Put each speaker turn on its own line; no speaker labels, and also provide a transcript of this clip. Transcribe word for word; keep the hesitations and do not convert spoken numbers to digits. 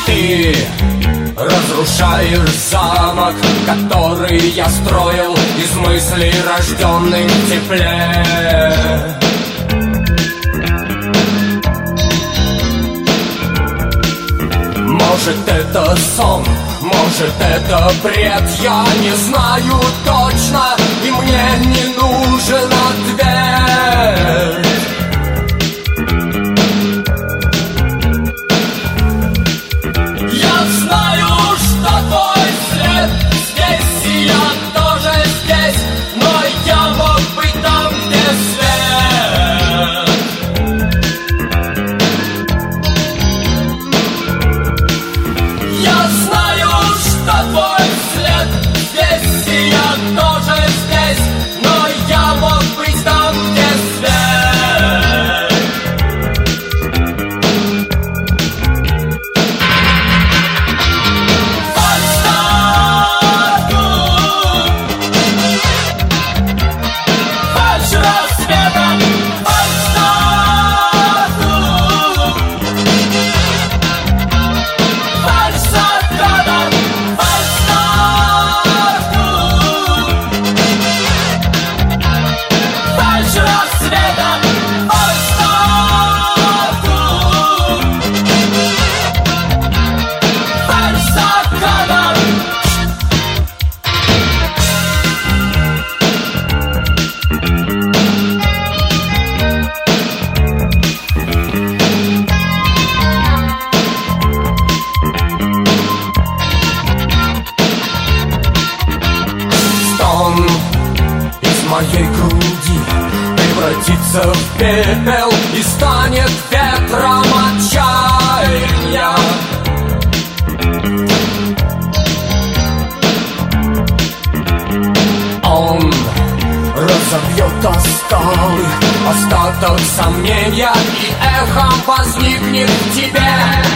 Ты разрушаешь замок, который я строил из мыслей, рожденных в тепле. Может, это сон, может, это бред, я не знаю точно, и мне не нужен ответ. Я знаю, что твой след здесь, и я тоже здесь, но я мог быть там, где свет. Я знаю, что твой след здесь, и я тоже здесь, но я мог быть там, где свет. Моей груди превратится в пепел и станет ветром отчаяния. Он разобьет о скалы остаток сомнения, и эхом возникнет в тебе